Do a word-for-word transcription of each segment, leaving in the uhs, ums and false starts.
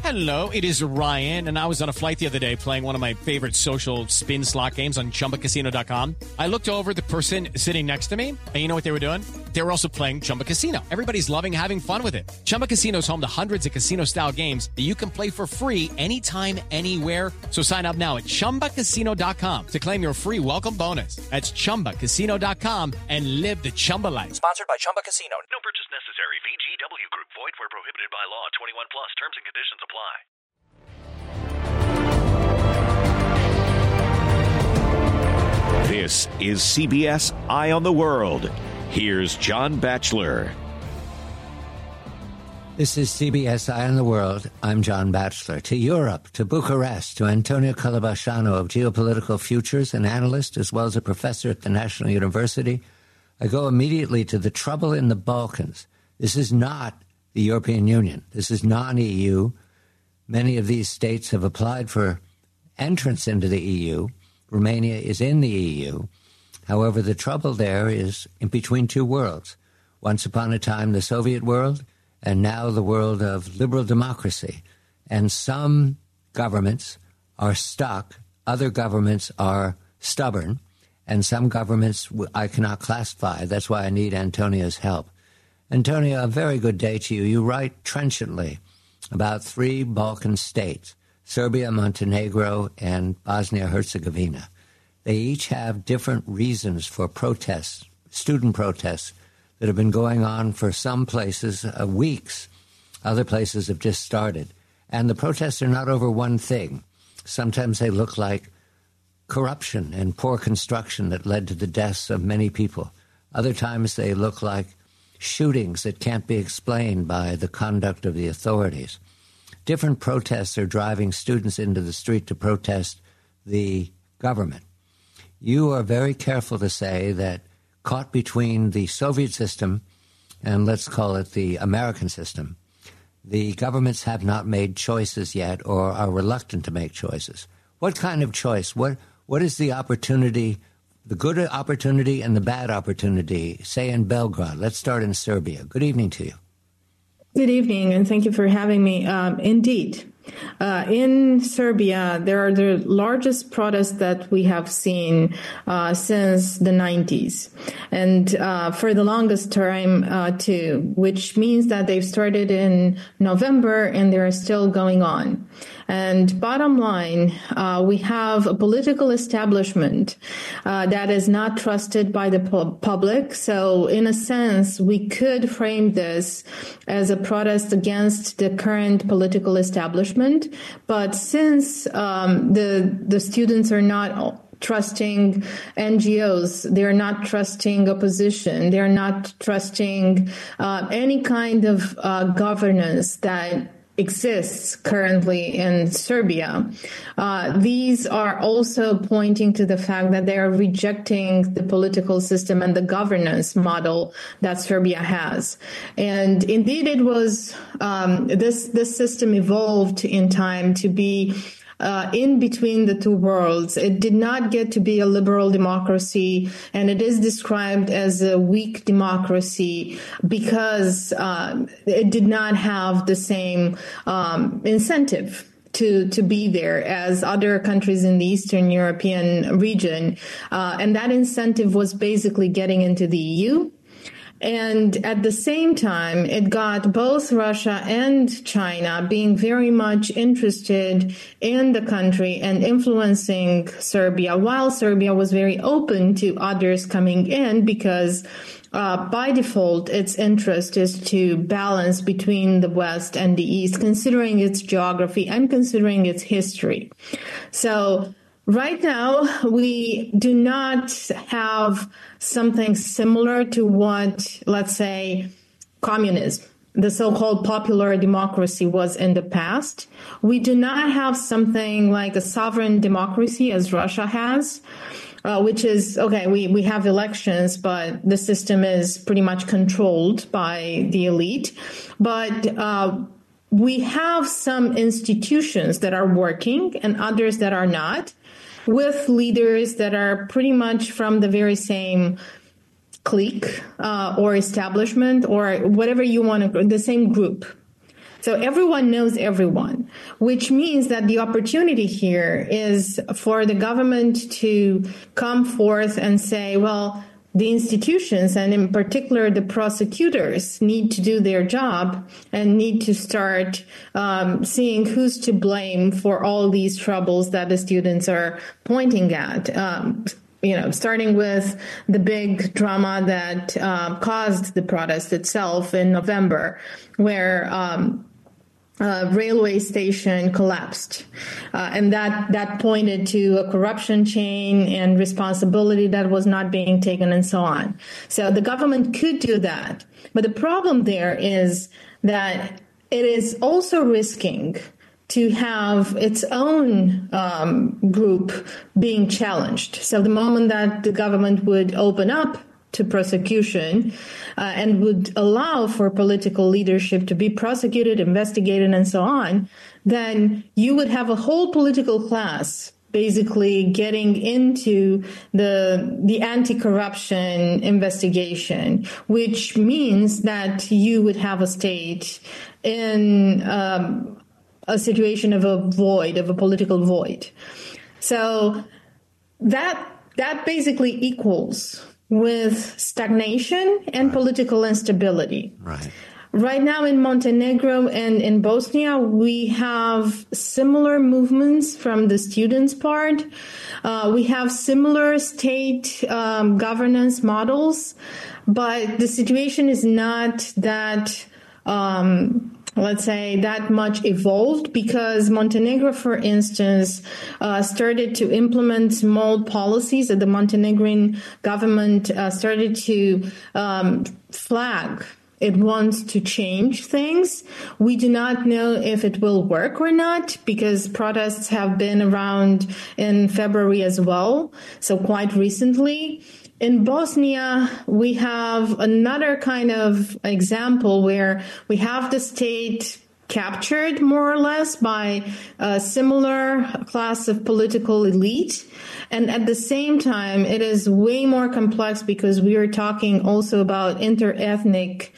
Hello, it is Ryan, and I was on a flight the other day playing one of my favorite social spin slot games on Chumba Casino dot com. I looked over at the person sitting next to me, and you know what they were doing? They were also playing Chumba Casino. Everybody's loving having fun with it. Chumba Casino is home to hundreds of casino-style games that you can play for free anytime, anywhere. So sign up now at Chumba Casino dot com to claim your free welcome bonus. That's Chumba Casino dot com and live the Chumba life. Sponsored by Chumba Casino. No purchase necessary. V G W Group. Void where prohibited by law. twenty-one plus. Terms and conditions apply. This is C B S Eye on the World. Here's John Batchelor. This is C B S Eye on the World. I'm John Batchelor. To Europe, to Bucharest, to Antonio Calabasciano of Geopolitical Futures, an analyst as well as a professor at the National University, I go immediately to the trouble in the Balkans. This is not the European Union. This is non-E U. Many of these states have applied for entrance into the E U. Romania is in the E U. However, the trouble there is in between two worlds. Once upon a time, the Soviet world, and now the world of liberal democracy. And some governments are stuck. Other governments are stubborn. And some governments I cannot classify. That's why I need Antonio's help. Antonio, a very good day to you. You write trenchantly about three Balkan states, Serbia, Montenegro, and Bosnia-Herzegovina. They each have different reasons for protests, student protests, that have been going on for some places uh, weeks. Other places have just started. And the protests are not over one thing. Sometimes they look like corruption and poor construction that led to the deaths of many people. Other times they look like shootings that can't be explained by the conduct of the authorities. Different protests are driving students into the street to protest the government. You are very careful to say that caught between the Soviet system and let's call it the American system, the governments have not made choices yet or are reluctant to make choices. What kind of choice? What What is the opportunity, the good opportunity and the bad opportunity, say in Belgrade? Let's start in Serbia. Good evening to you. Good evening, and thank you for having me. Um, indeed, uh, in Serbia, there are the largest protests that we have seen uh, since the nineties, and uh, for the longest time uh, too, which means that they've started in November and they are still going on. And bottom line, uh, we have a political establishment uh, that is not trusted by the pu- public. So in a sense, we could frame this as a protest against the current political establishment. But since um, the the students are not trusting N G Os, they're not trusting opposition, they're not trusting uh, any kind of uh, governance that exists currently in Serbia. Uh, these are also pointing to the fact that they are rejecting the political system and the governance model that Serbia has. And indeed, it was um, this this system evolved in time to be Uh, in between the two worlds. It did not get to be a liberal democracy, and it is described as a weak democracy because uh, it did not have the same um, incentive to to be there as other countries in the Eastern European region. Uh, and that incentive was basically getting into the E U. And at the same time, it got both Russia and China being very much interested in the country and influencing Serbia, while Serbia was very open to others coming in because uh, by default, its interest is to balance between the West and the East, considering its geography and considering its history. So right now, we do not have something similar to what, let's say, communism, the so-called popular democracy, was in the past. We do not have something like a sovereign democracy as Russia has, uh, which is, okay, we, we have elections, but the system is pretty much controlled by the elite. But uh, we have some institutions that are working and others that are not, with leaders that are pretty much from the very same clique uh, or establishment or whatever you want to, the same group. So everyone knows everyone, which means that the opportunity here is for the government to come forth and say, well, the institutions, and in particular the prosecutors, need to do their job and need to start um, seeing who's to blame for all these troubles that the students are pointing at. Um, you know, starting with the big drama that uh, caused the protest itself in November, where um, Uh, railway station collapsed. Uh, and that, that pointed to a corruption chain and responsibility that was not being taken and so on. So the government could do that. But the problem there is that it is also risking to have its own um, group being challenged. So the moment that the government would open up to prosecution uh, and would allow for political leadership to be prosecuted, investigated, and so on, then you would have a whole political class basically getting into the the anti-corruption investigation, which means that you would have a state in um, a situation of a void, of a political void. So that that basically equals with stagnation and political instability. Right. Right now in Montenegro and in Bosnia, we have similar movements from the students' part. Uh, we have similar state um, governance models, but the situation is not that um, let's say, that much evolved, because Montenegro, for instance, uh, started to implement small policies that the Montenegrin government uh, started to um, flag. It wants to change things. We do not know if it will work or not, because protests have been around in February as well, so quite recently. In Bosnia, we have another kind of example where we have the state captured more or less by a similar class of political elite. And at the same time, it is way more complex, because we are talking also about inter-ethnic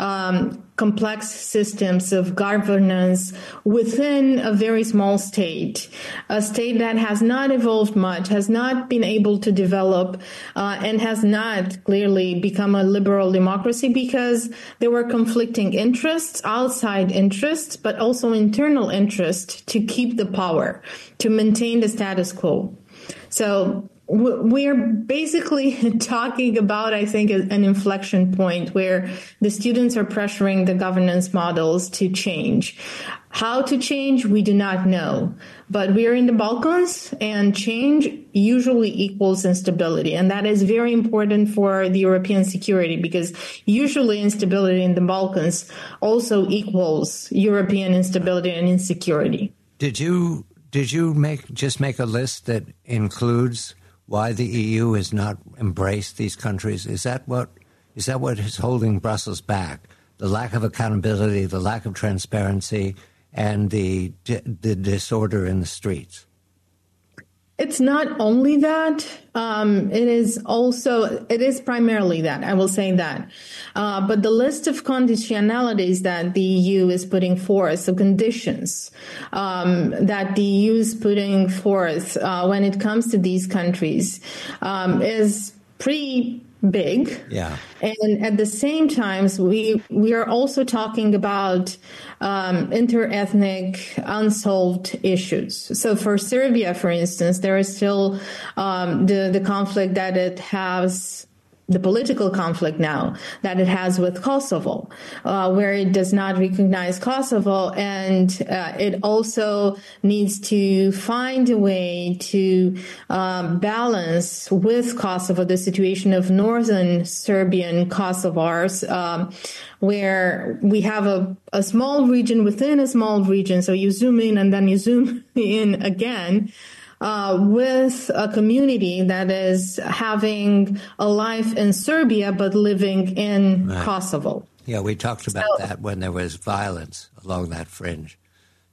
um, complex systems of governance within a very small state, a state that has not evolved much, has not been able to develop, uh, and has not clearly become a liberal democracy, because there were conflicting interests, outside interests, but also internal interest to keep the power, to maintain the status quo. So we're basically talking about, I think, an inflection point where the students are pressuring the governance models to change. How to change, we do not know. But we're in the Balkans, and change usually equals instability. And that is very important for the European security, because usually instability in the Balkans also equals European instability and insecurity. Did you did you make just make a list that includes why the E U has not embraced these countries? Is that what is that what is holding Brussels back? The lack of accountability, the lack of transparency, and the the disorder in the streets? It's not only that. Um, it is also, it is primarily that, I will say that. Uh, but the list of conditionalities that the E U is putting forth, so conditions um, that the E U is putting forth uh, when it comes to these countries um, is pretty big. Yeah. And at the same time, we we are also talking about um, inter-ethnic unsolved issues. So for Serbia, for instance, there is still um, the, the conflict that it has, the political conflict now that it has with Kosovo, uh, where it does not recognize Kosovo, and uh, it also needs to find a way to um, balance with Kosovo the situation of northern Serbian Kosovars, um, where we have a, a small region within a small region. So you zoom in and then you zoom in again. Uh, with a community that is having a life in Serbia but living in right. Kosovo. Yeah, we talked about so, that when there was violence along that fringe.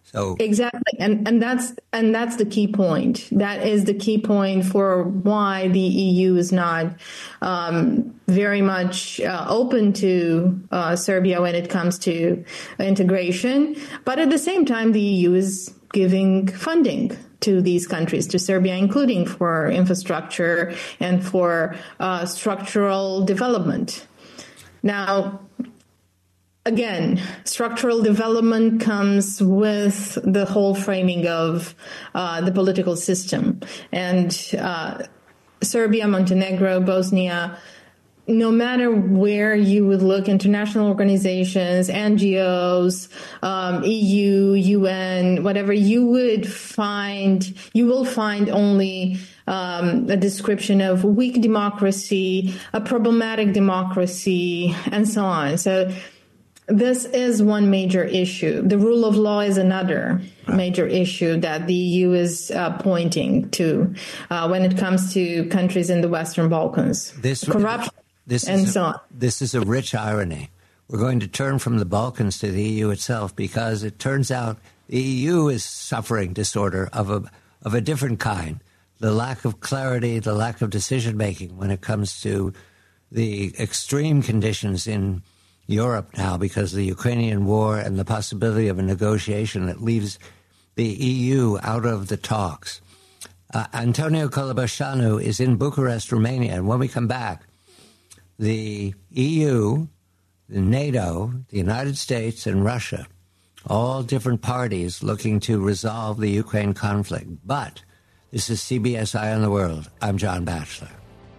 So exactly, and and that's and that's the key point. That is the key point for why the E U is not um, very much uh, open to uh, Serbia when it comes to integration. But at the same time, the E U is giving funding to these countries, to Serbia, including for infrastructure and for uh, structural development. Now, again, structural development comes with the whole framing of uh, the political system. And uh, Serbia, Montenegro, Bosnia, no matter where you would look, international organizations, N G Os, um, E U, U N, whatever, you would find, you will find only um, a description of weak democracy, a problematic democracy, and so on. So this is one major issue. The rule of law is another major issue that the E U is uh, pointing to uh, when it comes to countries in the Western Balkans. This, Corruption this and is so a, on. This is a rich irony. We're going to turn from the Balkans to the E U itself because it turns out the E U is suffering disorder of a of a different kind. The lack of clarity, the lack of decision-making when it comes to the extreme conditions in Europe now because of the Ukrainian war and the possibility of a negotiation that leaves the E U out of the talks. Uh, Antonio Colebașanu is in Bucharest, Romania, and when we come back, the E U, the NATO, the United States, and Russia, all different parties looking to resolve the Ukraine conflict. But this is C B S Eye on the World. I'm John Batchelor.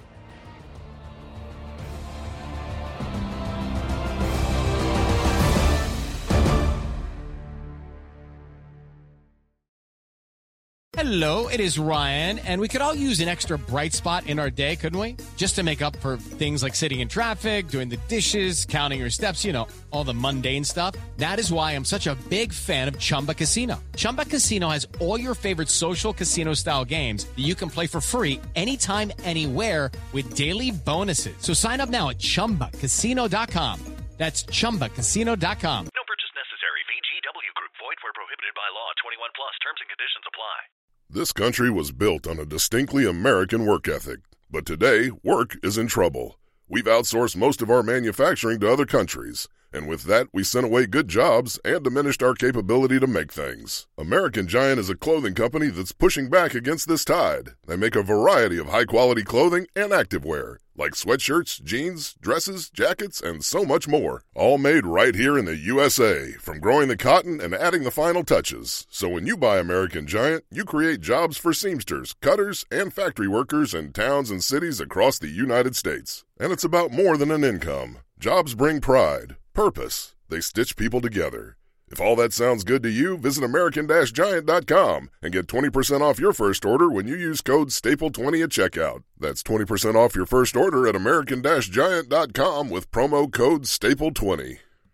Hello, it is Ryan, and we could all use an extra bright spot in our day, couldn't we? Just to make up for things like sitting in traffic, doing the dishes, counting your steps, you know, all the mundane stuff. That is why I'm such a big fan of Chumba Casino. Chumba Casino has all your favorite social casino-style games that you can play for free anytime, anywhere with daily bonuses. So sign up now at chumba casino dot com. That's chumba casino dot com. No purchase necessary. V G W Group. Void where prohibited by law. twenty-one plus. Terms and conditions apply. This country was built on a distinctly American work ethic, but today, work is in trouble. We've outsourced most of our manufacturing to other countries, and with that, we sent away good jobs and diminished our capability to make things. American Giant is a clothing company that's pushing back against this tide. They make a variety of high-quality clothing and activewear, like sweatshirts, jeans, dresses, jackets, and so much more. All made right here in the U S A, from growing the cotton and adding the final touches. So when you buy American Giant, you create jobs for seamsters, cutters, and factory workers in towns and cities across the United States. And it's about more than an income. Jobs bring pride, purpose. They stitch people together. If all that sounds good to you, visit American Giant dot com and get twenty percent off your first order when you use code staple twenty at checkout. That's twenty percent off your first order at American Giant dot com with promo code staple twenty.